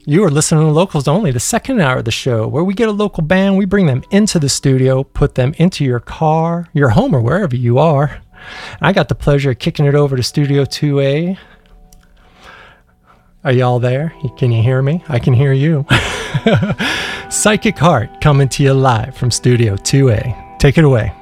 You are listening to Locals Only, the second hour of the show, where we get a local band, we bring them into the studio, put them into your car, your home, or wherever you are. I got the pleasure of kicking it over to Studio 2A. Are y'all there? Can you hear me? I can hear you. Psychic Heart coming to you live from Studio 2A. Take it away.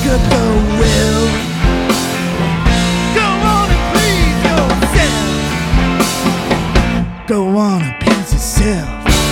could go will. Go on and please yourself. Go on and please yourself.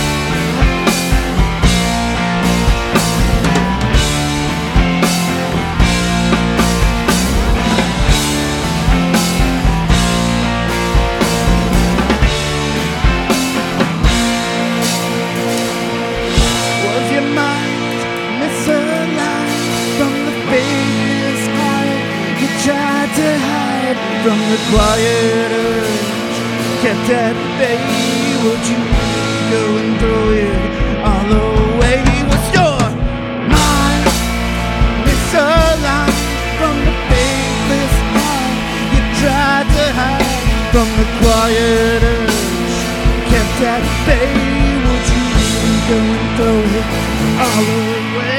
From the quiet urge kept at bay, would you go and throw it all away? Was your mind misaligned from the faithless heart you tried to hide? From the quiet urge kept at bay, would you go and throw it all away?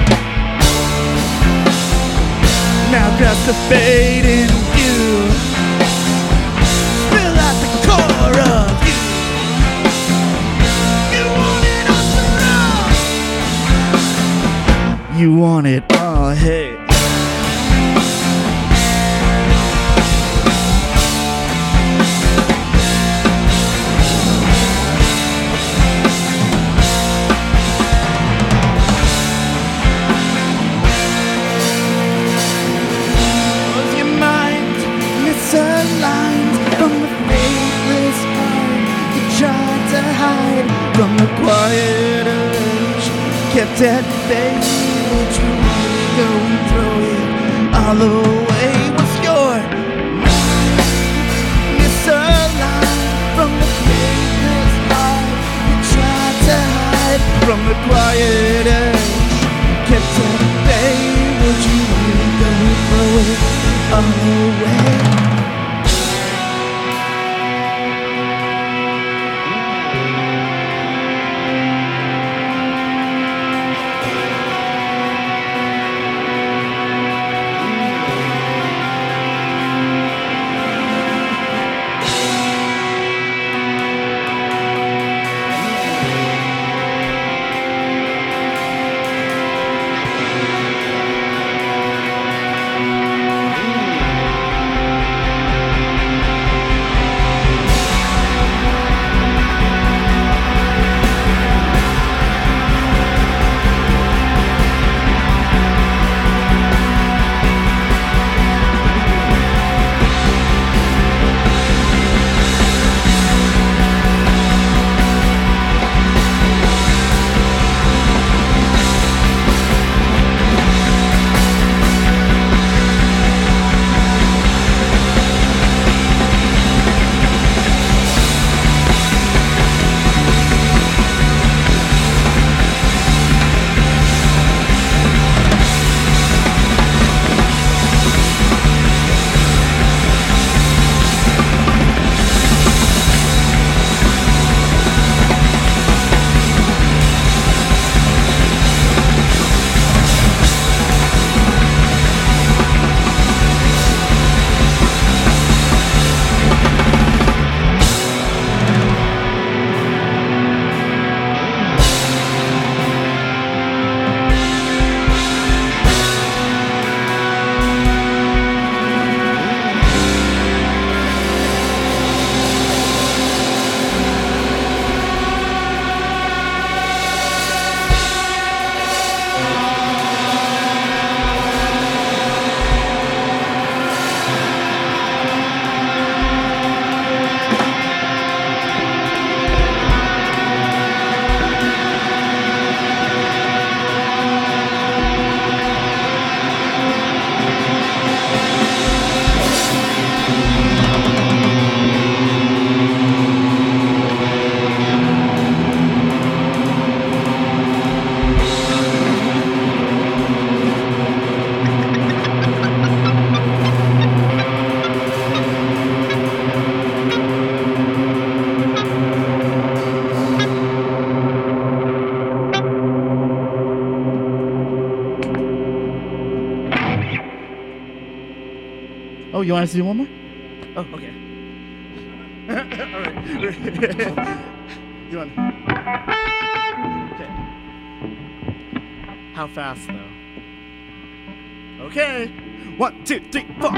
Now grasp the fate in you, spill out the core of you. You want it all, you want it all, hey. From the quiet urge kept at bay, would you go and throw it all away? Was your mind misaligned from the faithless heart you tried to hide? From the quiet urge kept at bay, would you go and throw it all away? Oh, you want us to do one more? Oh, okay. All right. You want? Okay. How fast, though? Okay. 1, 2, 3, 4.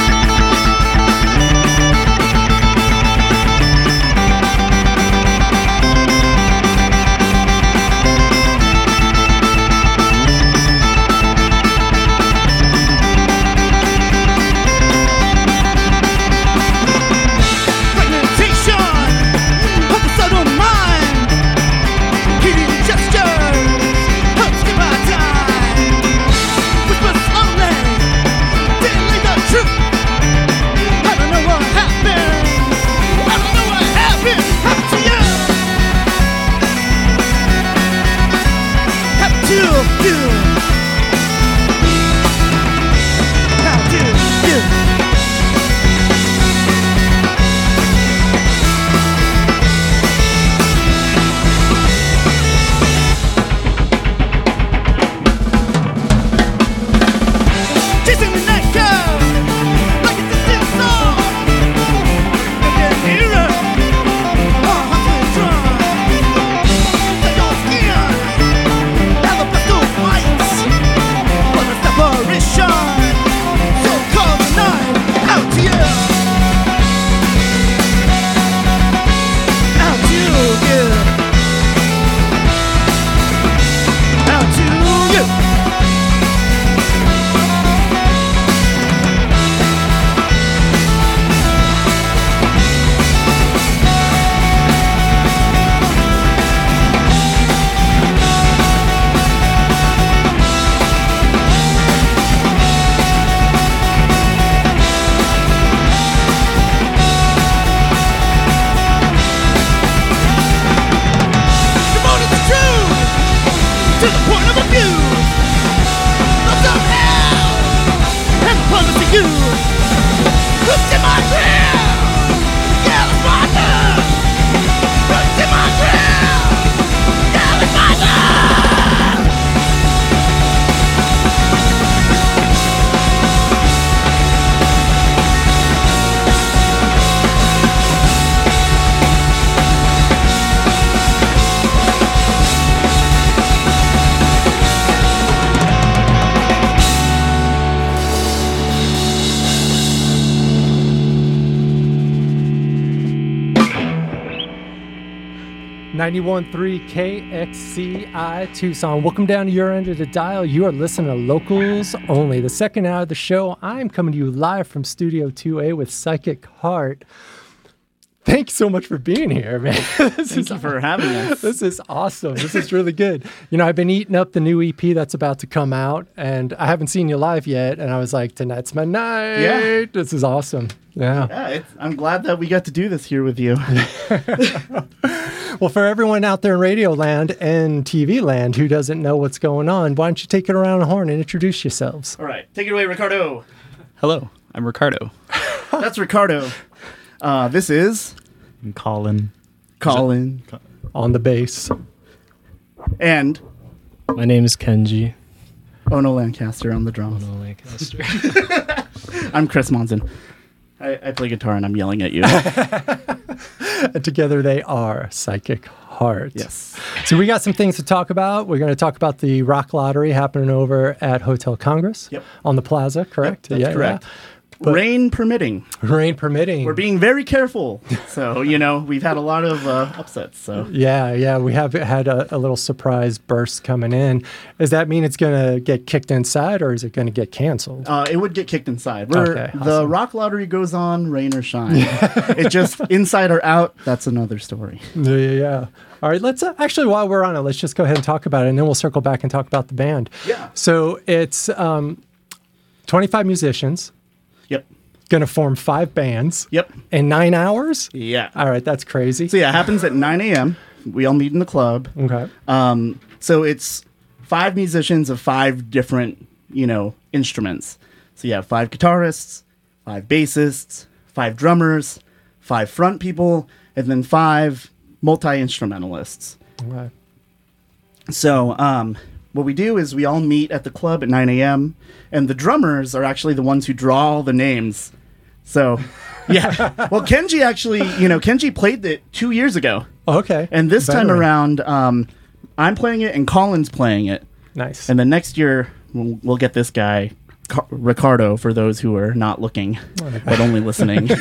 .3 KXCI Tucson. Welcome down to your end of the dial. You are listening to Locals Only. The second hour of the show, I'm coming to you live from Studio 2A with Psychic Heart. Thanks so much for being here, man. Thank you for having us. This is awesome. This is really good. You know, I've been eating up the new EP that's about to come out, and I haven't seen you live yet, and I was like, tonight's my night. Yeah. This is awesome. Yeah, I'm glad that we got to do this here with you. Well, for everyone out there in radio land and TV land who doesn't know what's going on, why don't you take it around the horn and introduce yourselves? All right. Take it away, Ricardo. Hello, I'm Ricardo. That's Ricardo. This is I'm Colin. Colin. On the bass. And My name is Kenji. Ono Lancaster on the drums. Ono Lancaster. I'm Chris Monson. I play guitar and I'm yelling at you. And together they are Psychic Heart. Yes. So we got some things to talk about. We're going to talk about the rock lottery happening over at Hotel Congress on the plaza, correct? Yep, that's correct. But rain permitting. Rain permitting. We're being very careful. So, you know, we've had a lot of upsets. So Yeah. We have had a little surprise burst coming in. Does that mean it's going to get kicked inside or is it going to get canceled? It would get kicked inside. Okay, awesome. The rock lottery goes on, rain or shine. It's just inside or out. That's another story. Yeah. All right, let's actually, while we're on it, let's just go ahead and talk about it, and then we'll circle back and talk about the band. Yeah. So it's 25 musicians. Yep. Going to form 5 bands. Yep. In 9 hours? Yeah. All right, that's crazy. So yeah, it happens at 9 a.m. We all meet in the club. Okay. So it's 5 musicians of 5 different, instruments. So you have 5 guitarists, 5 bassists, 5 drummers, 5 front people, and then 5 multi-instrumentalists. Okay. So what we do is we all meet at the club at 9 a.m. and the drummers are actually the ones who draw all the names. So, yeah. Well, Kenji actually, Kenji played it 2 years ago. Okay. And this time around, I'm playing it and Colin's playing it. Nice. And then next year, we'll get this guy Ricardo for those who are not looking, but only listening.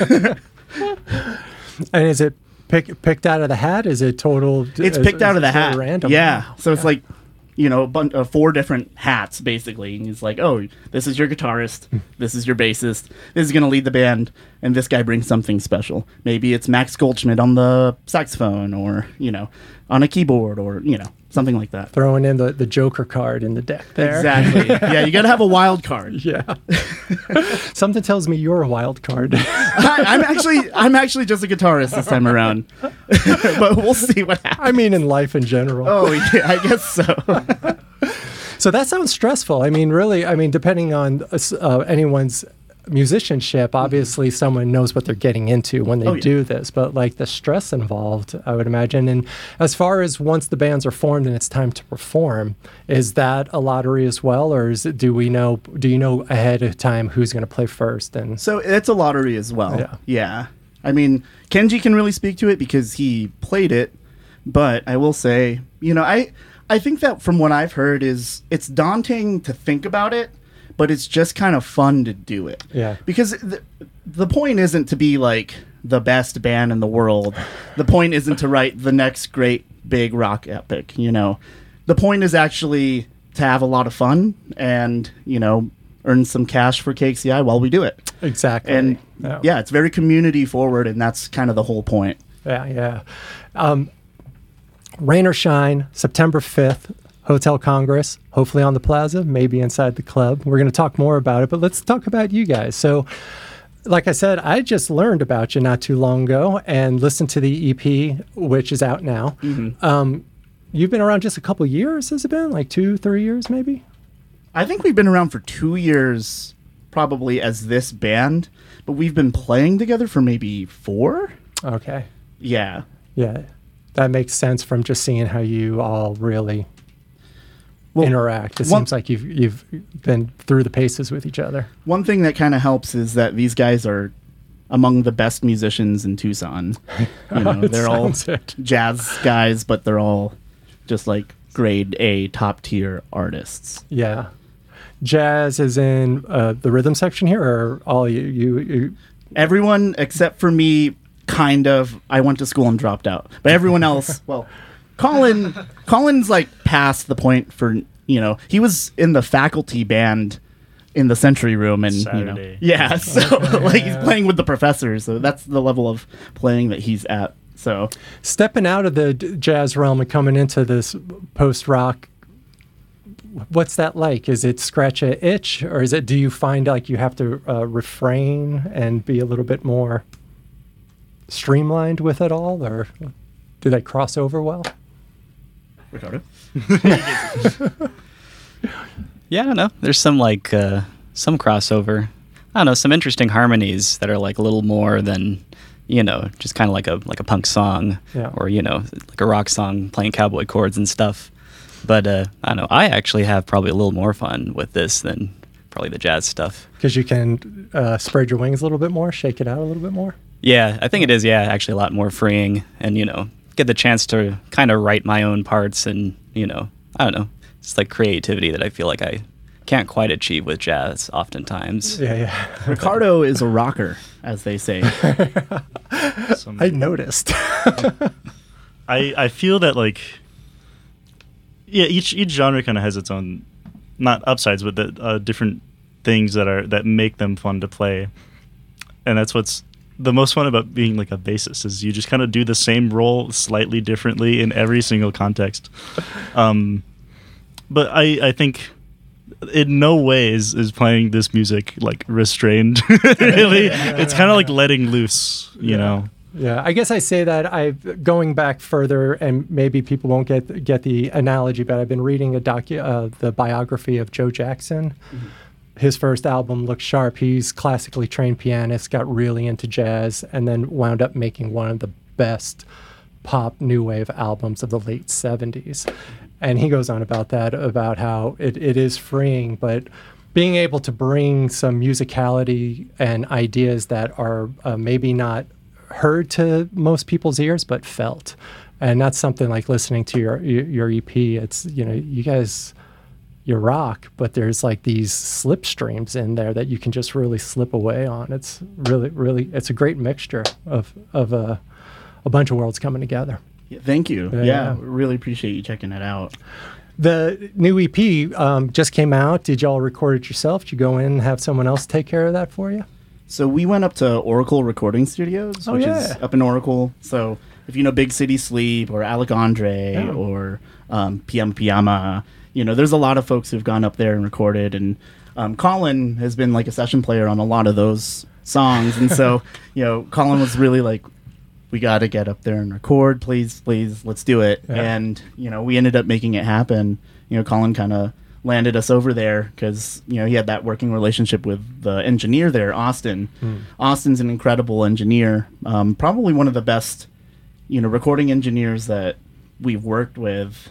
And is it picked out of the hat? Is it total? It's picked out of the hat. Random. Yeah. So it's like, 4 different hats basically. And he's like, oh, this is your guitarist, this is your bassist, this is going to lead the band, and this guy brings something special. Maybe it's Max Goldschmidt on the saxophone, or on a keyboard, or something like that. Throwing in the Joker card in the deck there. Exactly. Yeah, you got to have a wild card. Yeah. Something tells me you're a wild card. I'm actually just a guitarist this time around, but we'll see what happens. I mean, in life in general. Oh yeah, I guess so. So that sounds stressful. I mean, really. I mean, depending on anyone's musicianship, obviously someone knows what they're getting into when they do this, but like the stress involved, I would imagine. And as far as once the bands are formed and it's time to perform, is that a lottery as well, or do you know ahead of time who's going to play first? And so it's a lottery as well. Yeah. I mean, Kenji can really speak to it because he played it, but I will say, I think that from what I've heard it's daunting to think about it, but it's just kind of fun to do it. Yeah. Because the point isn't to be like the best band in the world. The point isn't to write the next great big rock epic, The point is actually to have a lot of fun and, earn some cash for KXCI while we do it. Exactly. And it's very community forward, and that's kind of the whole point. Yeah. Rain or shine, September 5th. Hotel Congress, hopefully on the plaza, maybe inside the club. We're going to talk more about it, but let's talk about you guys. So, like I said, I just learned about you not too long ago and listened to the EP, which is out now. Mm-hmm. You've been around just a couple years, has it been? Like 2-3 years, maybe? I think we've been around for 2 years, probably as this band, but we've been playing together for maybe 4. Okay. Yeah. Yeah. That makes sense from just seeing how you all really interact. It seems like you've been through the paces with each other. One thing that kind of helps is that these guys are among the best musicians in Tucson. They're all jazz guys, but they're all just like grade A top tier artists. Yeah. Jazz is in the rhythm section here, or all you? Everyone except for me, kind of. I went to school and dropped out, but everyone else, well, Colin's like past the point for, he was in the faculty band in the Century Room, and Saturday. So like he's playing with the professors, so that's the level of playing that he's at. So stepping out of the jazz realm and coming into this post rock, what's that like? Is it scratch an itch, or do you find like you have to refrain and be a little bit more streamlined with it all, or do they cross over well? Ricardo? Yeah, I don't know. There's some some crossover. I don't know, some interesting harmonies that are like a little more than, just kind of like a punk song, or like a rock song playing cowboy chords and stuff. But I don't know. I actually have probably a little more fun with this than probably the jazz stuff. Because you can spread your wings a little bit more, shake it out a little bit more. Yeah, I think it is. Yeah, actually a lot more freeing, and get the chance to kind of write my own parts, and I don't know. It's like creativity that I feel like I can't quite achieve with jazz oftentimes. Yeah. Ricardo is a rocker, as they say. I noticed. I feel that each genre kind of has its own, not upsides, but the different things that make them fun to play, and that's what's the most fun about being like a bassist, is you just kind of do the same role slightly differently in every single context. But I think in no way is playing this music like restrained. Really, it's kind of like letting loose, you know. Yeah, I guess I say that going back further, and maybe people won't get the analogy, but I've been reading the biography of Joe Jackson. Mm-hmm. His first album, Look Sharp, he's classically trained pianist, got really into jazz, and then wound up making one of the best pop new wave albums of the late 70s. And he goes on about that, about how it is freeing, but being able to bring some musicality and ideas that are maybe not heard to most people's ears, but felt. And that's something like listening to your EP. It's, you you rock, but there's like these slipstreams in there that you can just really slip away on. It's really it's a great mixture of a bunch of worlds coming together. Yeah, thank you. Yeah, really appreciate you checking it out. The new EP just came out. Did y'all record it yourself? Did you go in and have someone else take care of that for you? So we went up to Oracle Recording Studios, which is up in Oracle. So if you know Big City Sleep or Alec Andre or PM Piyama, there's a lot of folks who've gone up there and recorded. And Colin has been like a session player on a lot of those songs. And so, Colin was really like, we got to get up there and record, please, let's do it. Yeah. And, we ended up making it happen. Colin kind of landed us over there because, he had that working relationship with the engineer there, Austin. Austin's an incredible engineer, probably one of the best, recording engineers that we've worked with.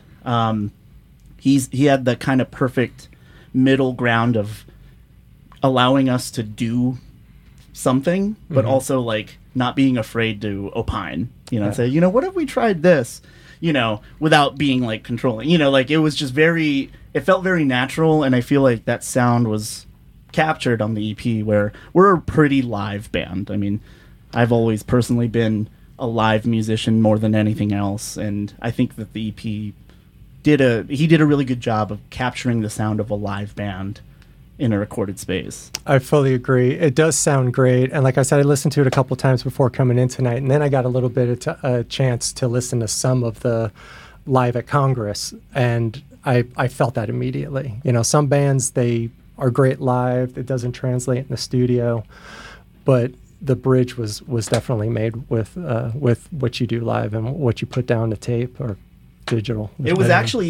He had the kind of perfect middle ground of allowing us to do something, but also like not being afraid to opine, say, what if we tried this, without being like controlling, like it was just it felt very natural. And I feel like that sound was captured on the EP, where we're a pretty live band. I mean, I've always personally been a live musician more than anything else. And I think that the EP did a really good job of capturing the sound of a live band in a recorded space. I fully agree. It does sound great. And like I said, I listened to it a couple of times before coming in tonight. And then I got a little bit of a chance to listen to some of the live at Congress. And I felt that immediately. Some bands, they are great live. It doesn't translate in the studio. But the bridge was definitely made with what you do live and what you put down to tape or digital. It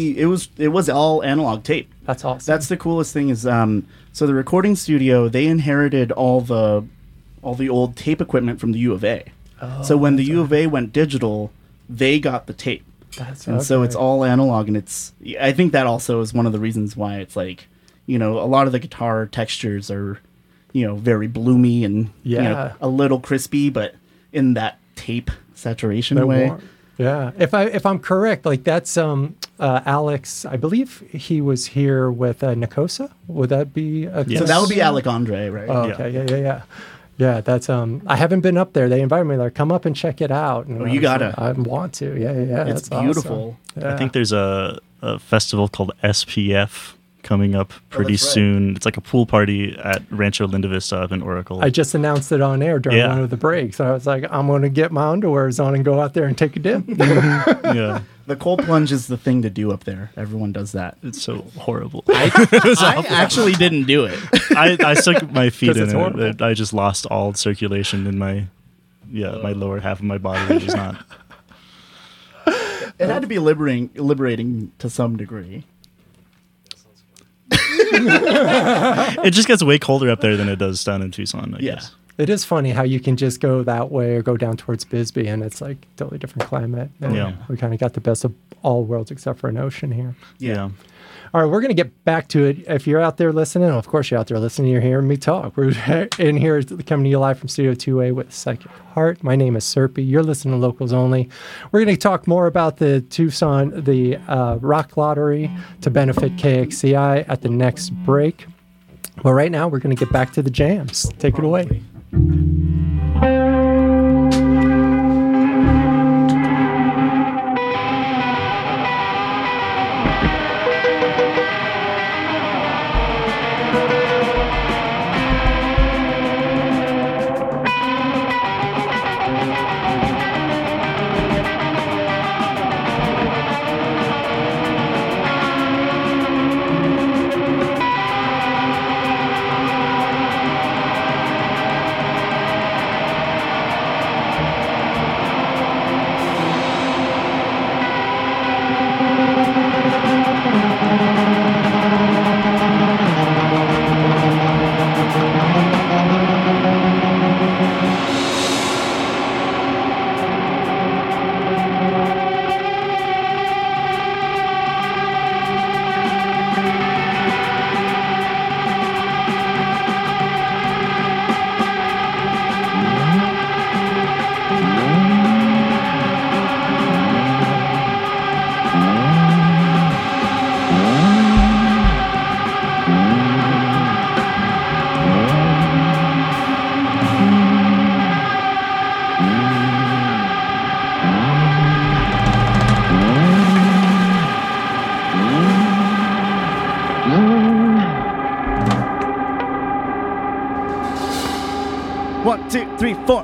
was all analog tape. That's awesome. That's the coolest thing is so the recording studio, they inherited all the old tape equipment from the U of A. So when the U of A went digital, they got the tape. So it's all analog, and I think that also is one of the reasons why it's like, a lot of the guitar textures are, very bloomy and a little crispy, but in that tape saturation way. Yeah, if I'm correct, like that's Alex. I believe he was here with Nikosa. Would that be? So that would be Alec Andre, right? Oh, okay, yeah. That's I haven't been up there. They invited me there. Come up and check it out. And you gotta. I want to. Yeah. It's beautiful. Awesome. Yeah. I think there's a festival called SPF coming up pretty soon. It's like a pool party at Rancho Linda Vista up in Oracle. I just announced it on air during one of the breaks. I was like, I'm going to get my underwears on and go out there and take a dip. Yeah. The cold plunge is the thing to do up there. Everyone does that. It's so horrible. I actually didn't do it. I stuck my feet in it. I just lost all circulation in my lower half of my body. It was not. It had to be liberating to some degree. It just gets way colder up there than it does down in Tucson, I guess. It is funny how you can just go that way or go down towards Bisbee, and it's like totally different climate. And we kind of got the best of all worlds except for an ocean here. Yeah. All right, we're going to get back to it. If you're out there listening, of course you're out there listening, you're hearing me talk. We're in here coming to you live from Studio 2A with Psychic Heart. My name is Serpy. You're listening to Locals Only. We're going to talk more about the Tucson, the Rock Lottery to benefit KXCI at the next break. Well, right now we're going to get back to the jams. Take it away. 1, 2, 3, 4.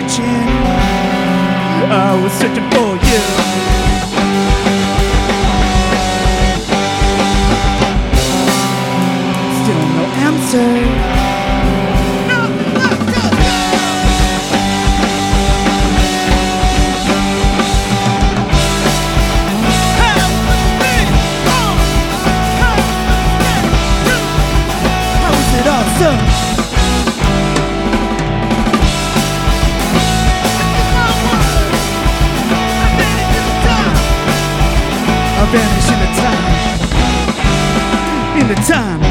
searching. I was searching for you. Still no answer. Vanish in the time.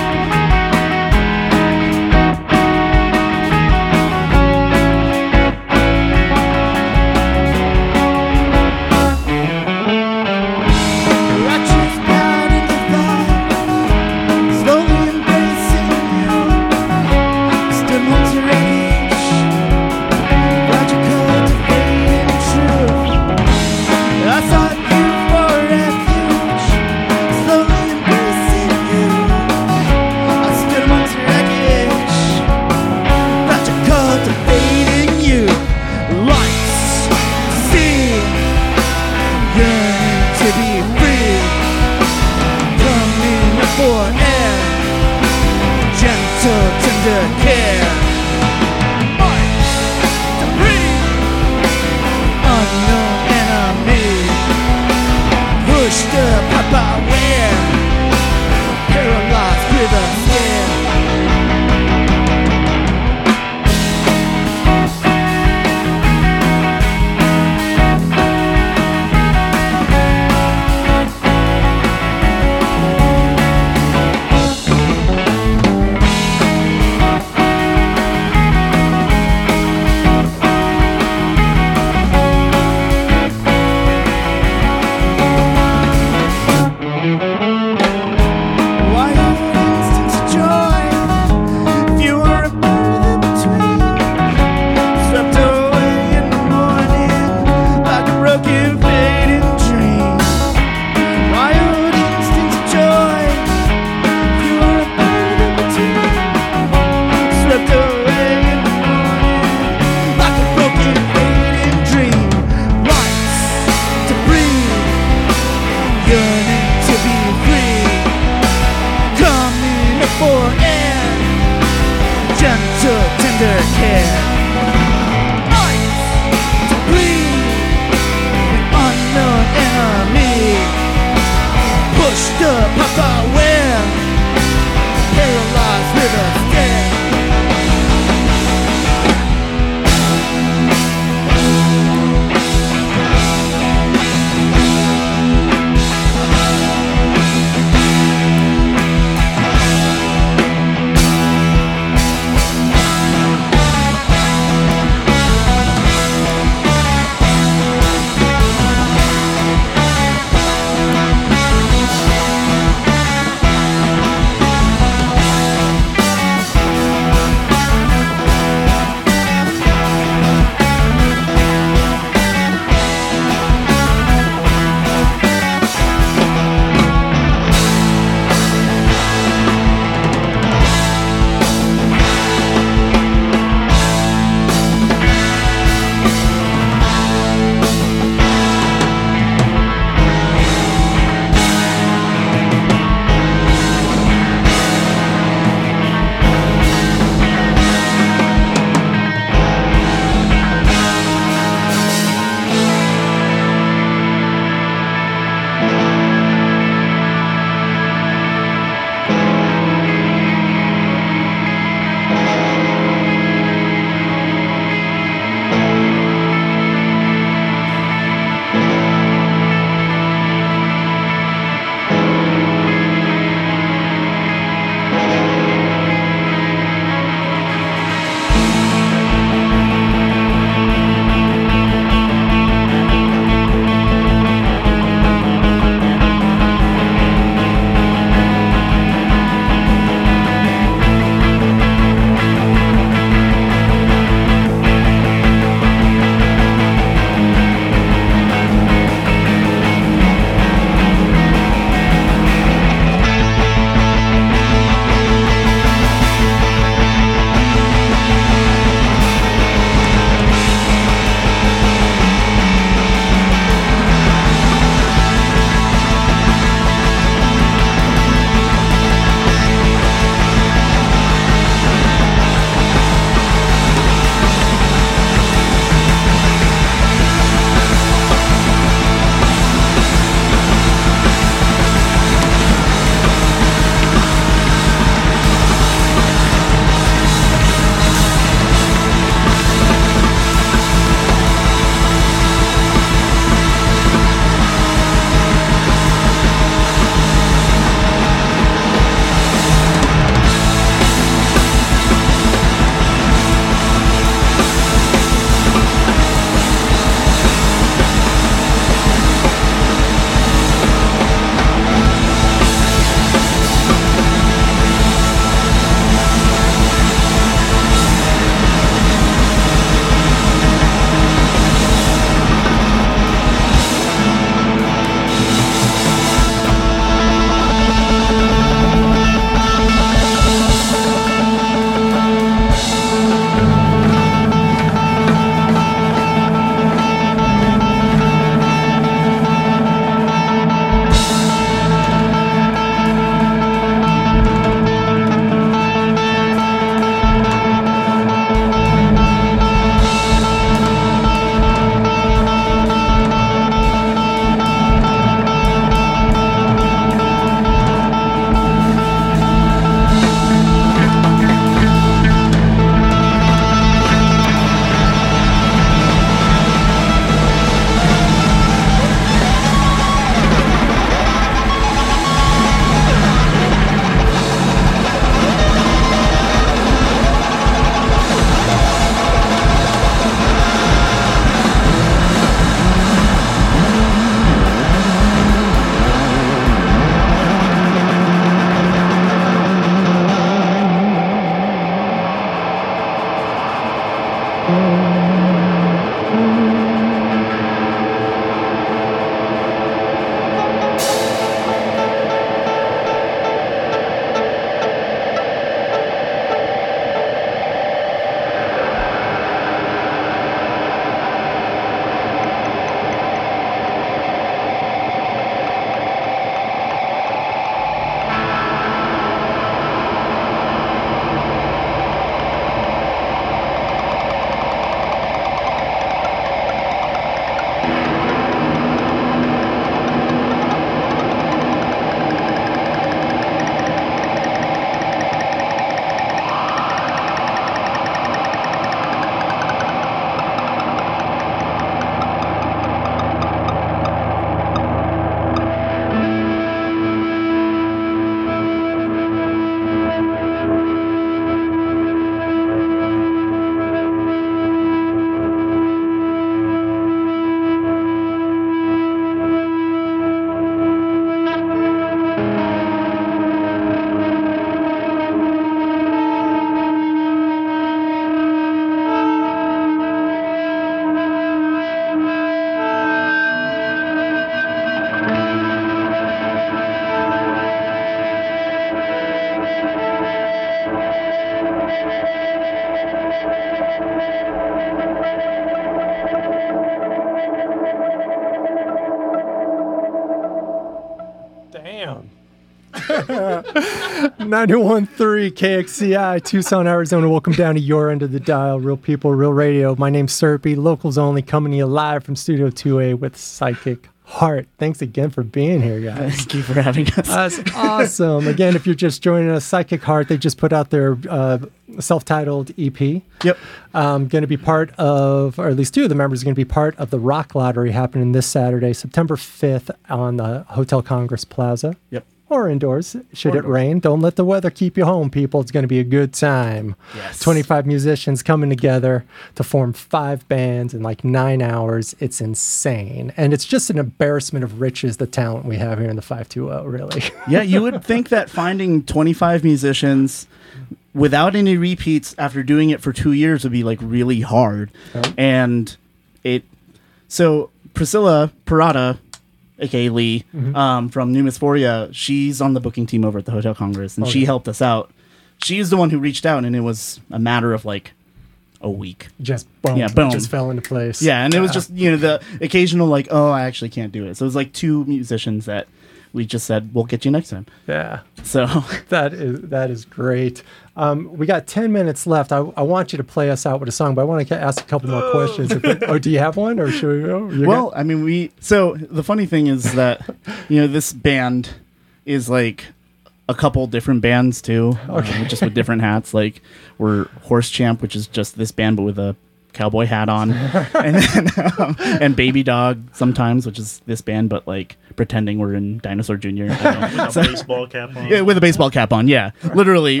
91.3 KXCI, Tucson, Arizona. Welcome down to your end of the dial. Real people, real radio. My name's Serpy, locals only, coming to you live from Studio 2A with Psychic Heart. Thanks again for being here, guys. Thank you for having us. That's awesome. Again, if you're just joining us, Psychic Heart, they just put out their self-titled EP. Yep. Going to be part of, or at least two of the members are going to be part of the Rock Lottery happening this Saturday, September 5th on the Hotel Congress Plaza. Yep. Or indoors, should it rain. Don't let the weather keep you home, people. It's going to be a good time. Yes. 25 musicians coming together to form 5 bands in like 9 hours. It's insane. And it's just an embarrassment of riches, the talent we have here in the 520, really. Yeah, you would think that finding 25 musicians without any repeats after doing it for 2 years would be like really hard. Right. And so Priscilla Parada, aka Lee, from New Mysphoria, she's on the booking team over at the Hotel Congress, and she helped us out. She's the one who reached out, and it was a matter of like a week. Just boom. Yeah, boom. Just fell into place. Yeah, and it was just, the occasional like, oh, I actually can't do it. So it was like 2 musicians that we just said, we'll get you next time. Yeah. So that is great. We got 10 minutes left. I want you to play us out with a song, but I want to ask a couple more questions. Do you have one, or should we go? Well, I mean, so the funny thing is that, this band is like a couple different bands too, just with different hats. Like we're Horse Champ, which is just this band, but with a cowboy hat on, and then and Baby Dog sometimes, which is this band, but like pretending we're in Dinosaur Jr. With a baseball cap on. Yeah, with a baseball cap on. Yeah, literally.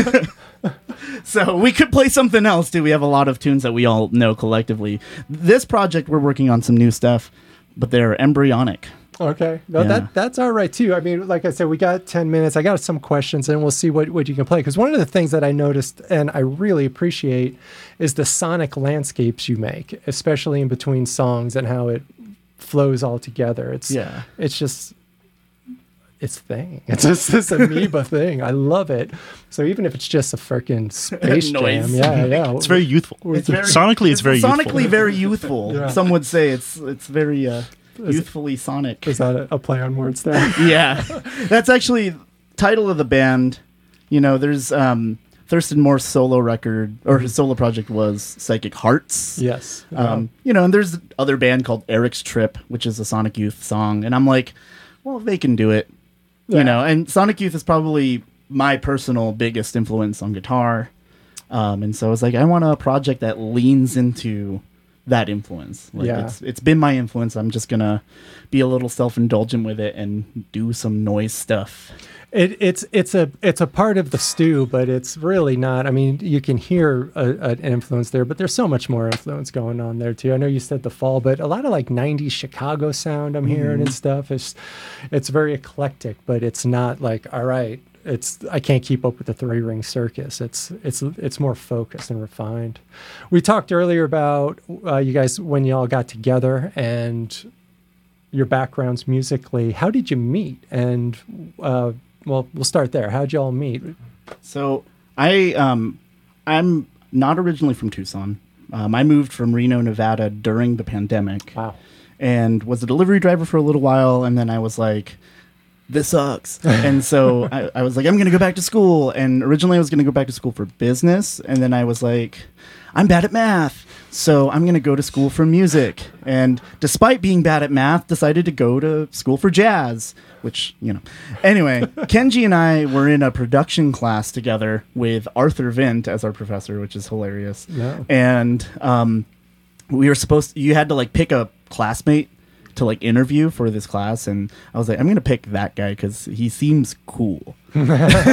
So we could play something else too. We have a lot of tunes that we all know collectively. This project, we're working on some new stuff, but they're embryonic. Okay. No, that's all right too. I mean, like I said, we got 10 minutes. I got some questions and we'll see what you can play. Because one of the things that I noticed and I really appreciate is the sonic landscapes you make, especially in between songs and how it flows all together. It's just thing. It's just this amoeba thing. I love it. So even if it's just a freaking space Noise. jam, yeah. It's very youthful. Sonically, it's very sonically youthful. very youthful. Yeah. Some would say it's very youthfully sonic. Is that a play on words there? Yeah, that's actually title of the band. There's Thurston Moore's solo record, or his solo project was Psychic Hearts. Yes. And there's other band called Eric's Trip, which is a Sonic Youth song, and I'm like, well, they can do it. And Sonic Youth is probably my personal biggest influence on guitar. And so I was like, I want a project that leans into that influence. It's been my influence. I'm just gonna be a little self-indulgent with it and do some noise stuff. It's a part of the stew, but it's really not. I mean, you can hear an influence there, but there's so much more influence going on there too. I know you said the fall, but a lot of like 90s Chicago sound I'm hearing and stuff. It's very eclectic, but it's not like, all right, I can't keep up with the 3-ring circus. It's more focused and refined. We talked earlier about you guys when y'all got together and your backgrounds musically. How did you meet? And well, we'll start there. How'd y'all meet? So I'm not originally from Tucson. I moved from Reno, Nevada during the pandemic. Wow. And was a delivery driver for a little while, and then I was like, this sucks. And so I was like, I'm going to go back to school. And originally I was going to go back to school for business. And then I was like, I'm bad at math, so I'm going to go to school for music. And despite being bad at math, decided to go to school for jazz, which, Anyway, Kenji and I were in a production class together with Arthur Vint as our professor, which is hilarious. Yeah. And we were you had to like pick a classmate to like interview for this class, and I was like, I'm gonna pick that guy because he seems cool. And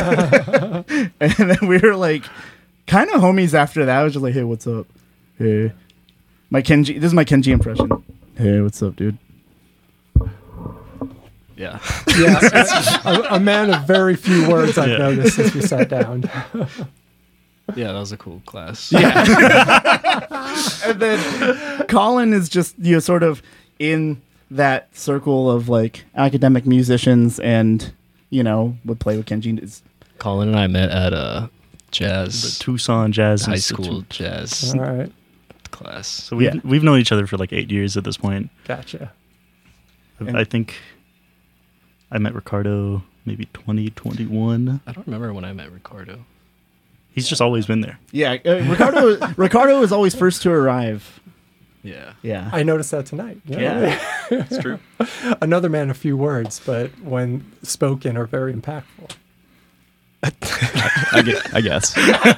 then we were like kind of homies after that. I was just like, hey, what's up? Hey, this is my Kenji impression. Hey, what's up, dude? Yeah. Yeah, a man of very few words I've noticed since we sat down. Yeah, that was a cool class. Yeah. And then Colin is just sort of in that circle of like academic musicians, and would play with Kenji. Colin and I met at jazz, the Tucson Jazz high Institute. school jazz All right. class. So we've known each other for like 8 years at this point. Gotcha. I think I met Ricardo maybe 2021. I don't remember when I met Ricardo. He's just always been there. Yeah, Ricardo is always first to arrive. Yeah. Yeah. I noticed that tonight. Yeah. It's true. Another man of few words, but when spoken are very impactful. I guess.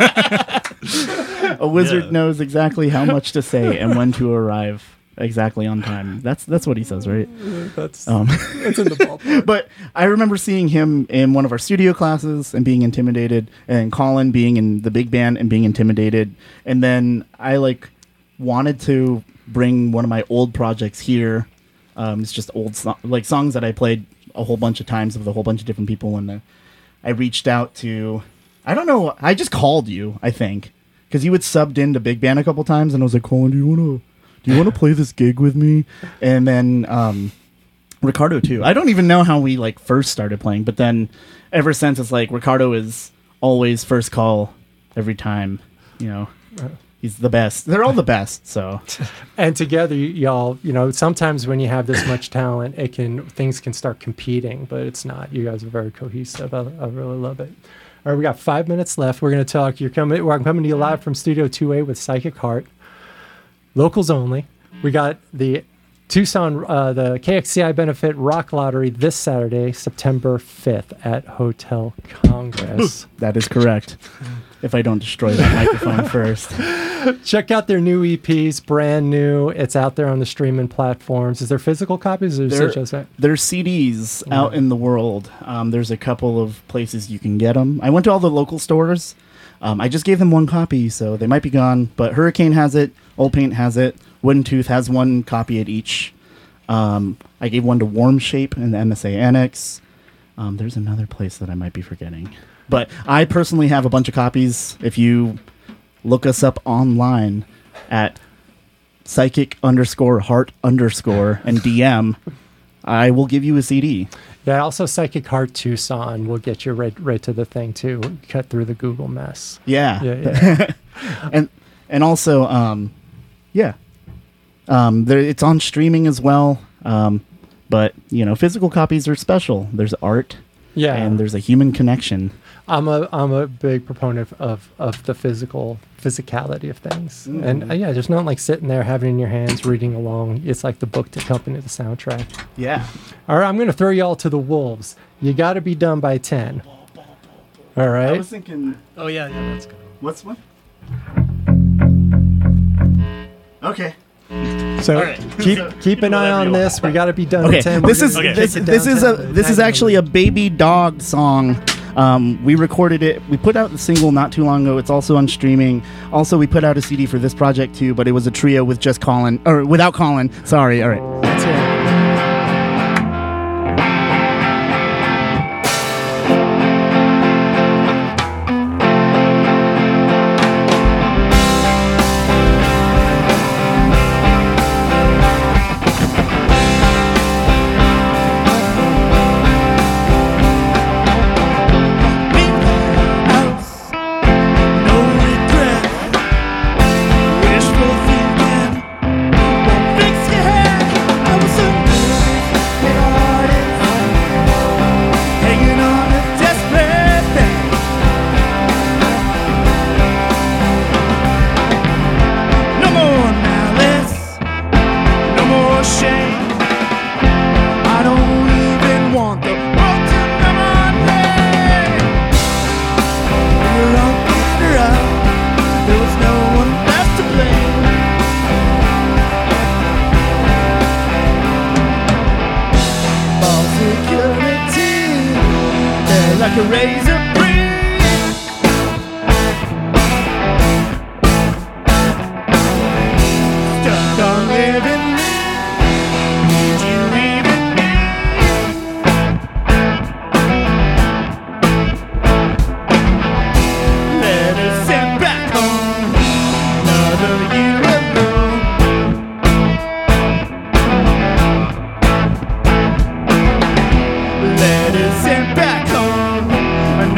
A wizard knows exactly how much to say and when to arrive exactly on time. That's what he says, right? That's in the ballpark. But I remember seeing him in one of our studio classes and being intimidated, and Colin being in the big band and being intimidated. And then I wanted to bring one of my old projects here. It's just old songs that I played a whole bunch of times with a whole bunch of different people, and I reached out to, I don't know, I just called you, I think, because you had subbed into big band a couple times, and I was like, Colin, do you want to play this gig with me? And then Ricardo too. I don't even know how we first started playing, but then ever since it's Ricardo is always first call every time. He's the best. They're all the best. So, and together, y'all, sometimes when you have this much talent, things can start competing, but it's not. You guys are very cohesive. I really love it. All right, we got 5 minutes left. We're going to talk. We're coming to you live from Studio 2A with Psychic Heart. Locals only. We got the Tucson, the KXCI Benefit Rock Lottery this Saturday, September 5th at Hotel Congress. That is correct. If I don't destroy that microphone first. Check out their new EPs, brand new. It's out there on the streaming platforms. Is there physical copies? Or There's CDs out in the world. There's a couple of places you can get them. I went to all the local stores. I just gave them one copy, so they might be gone. But Hurricane has it. Old Paint has it. Wooden Tooth has one copy at each. I gave one to Warm Shape in the MSA Annex. There's another place that I might be forgetting. But I personally have a bunch of copies. If you look us up online at psychic_heart_ and DM, I will give you a CD. Yeah, also Psychic Heart Tucson will get you right to the thing too. Cut through the Google mess. Yeah. and also, it's on streaming as well. But physical copies are special. There's art. Yeah. And there's a human connection. I'm a big proponent of the physicality of things. Mm-hmm. And there's nothing like sitting there, having it in your hands, reading along. It's like the book to accompany the soundtrack. Yeah. All right, I'm going to throw you all to the wolves. You got to be done by 10. All right. I was thinking. Oh yeah, that's good. What's one? Okay. So right. keep an eye on this. We got to be done at 10. This is actually a Baby Dog song. We recorded it. We put out the single not too long ago. It's also on streaming. Also, we put out a CD for this project too, but it was a trio with just Colin, or without Colin. Sorry. All right. That's it. like a razor blade. Stuck on living. Did you even let us send back home another year alone? Let us send back home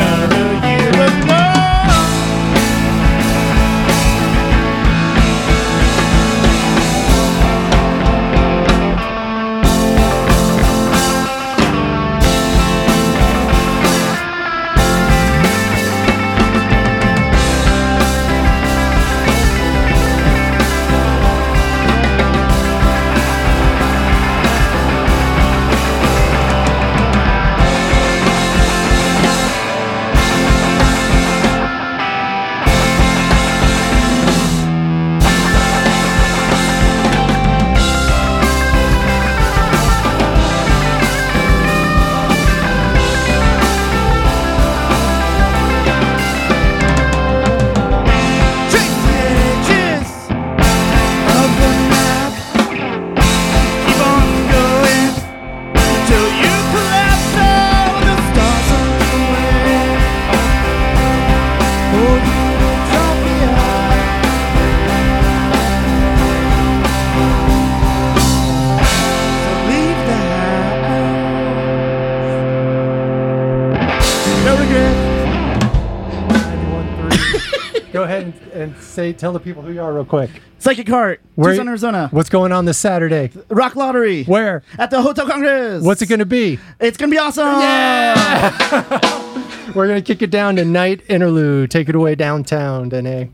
ahead and tell the people who you are real quick. Psychic Heart, Tucson, Arizona. What's going on this Saturday? Rock Lottery. Where? At the Hotel Congress. What's it going to be? It's going to be awesome. Yeah! We're going to kick it down to Night Interlude. Take it away downtown, Danae.